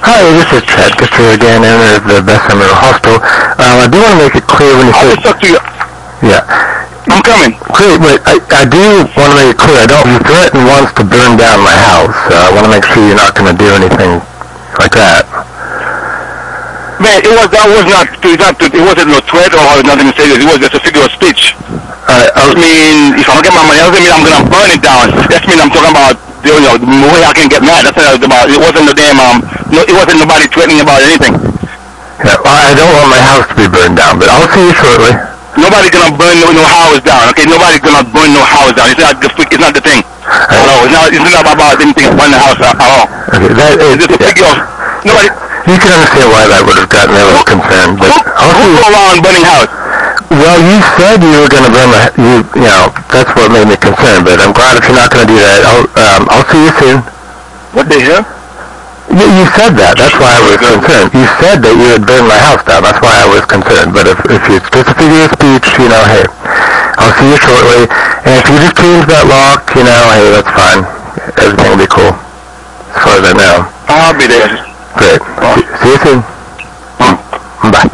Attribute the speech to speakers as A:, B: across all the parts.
A: Hi, this is Chad Kessler again, owner of the Bessemer Hostel. I do want to make it clear when you say...
B: I'll talk to you.
A: Yeah.
B: I'm coming.
A: Great, but I do want to make it clear, you threaten once to burn down my house. I want to make sure you're not going to do anything like that.
B: Man, it wasn't no threat or nothing serious. It was just a figure of speech. I mean, if I don't get my money, that doesn't mean I'm going to burn it down. That means I'm talking about, the way I can get mad. That's what I was about. It wasn't it wasn't nobody threatening about anything.
A: Yeah, well, I don't want my house to be burned down, but I'll see you shortly.
B: Nobody's going to burn no house down, okay? Nobody's going to burn no house down. It's not the thing. Right. It's not about anything burn the house at all.
A: Okay,
B: it's just a figure of... Nobody...
A: You can understand why that would have gotten me a little concerned, but...
B: Who's around burning house?
A: Well, you said you were going to burn that's what made me concerned, but I'm glad if you're not going to do that. I'll see you soon.
B: What the hell?
A: You said that. That's why I was concerned. You said that you would burn my house down. That's why I was concerned. But if it's just a figure of speech, hey, I'll see you shortly. And if you just change that lock, hey, that's fine. Everything will be cool. As far as I know.
B: I'll be there.
A: Great. See you soon. Bye.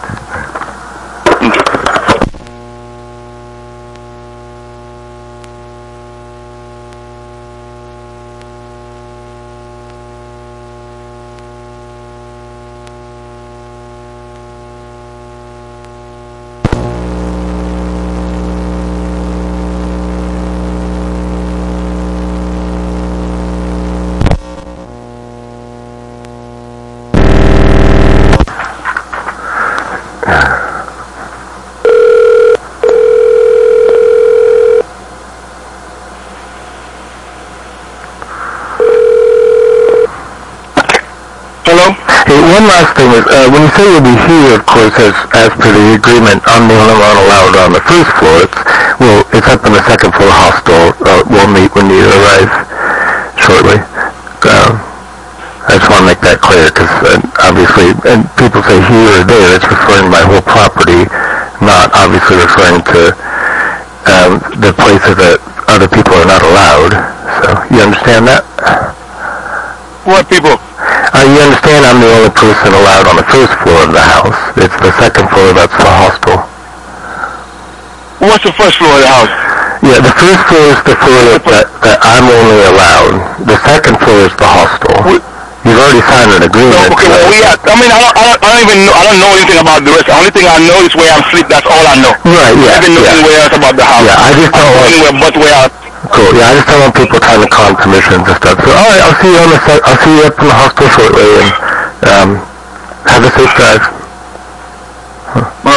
A: One last thing is, when you say you'll be here, of course, as per the agreement, I'm the only one allowed on the first floor. It's up on the second floor hostel. We'll meet when you arrive shortly. I just want to make that clear, because obviously, and people say here or there, it's referring to my whole property, not obviously referring to the places that other people are not allowed. So, you understand that?
B: What people?
A: You understand I'm the only person allowed on the first floor of the house. It's the second floor that's the hostel.
B: What's the first floor of the house?
A: Yeah, the first floor is the floor that I'm only allowed. The second floor is the hostel. You've already signed an agreement.
B: Okay, well, I don't know anything about the rest. The only thing I know is where I'm sleep. That's all I know.
A: Right, yeah.
B: I don't know anywhere else about the house.
A: Yeah, I just don't want...
B: anywhere but where I...
A: Cool. Yeah, I just don't want people trying to con permissions and stuff. So, all right, I'll see you up in the hostel shortly, and have a safe drive. Huh.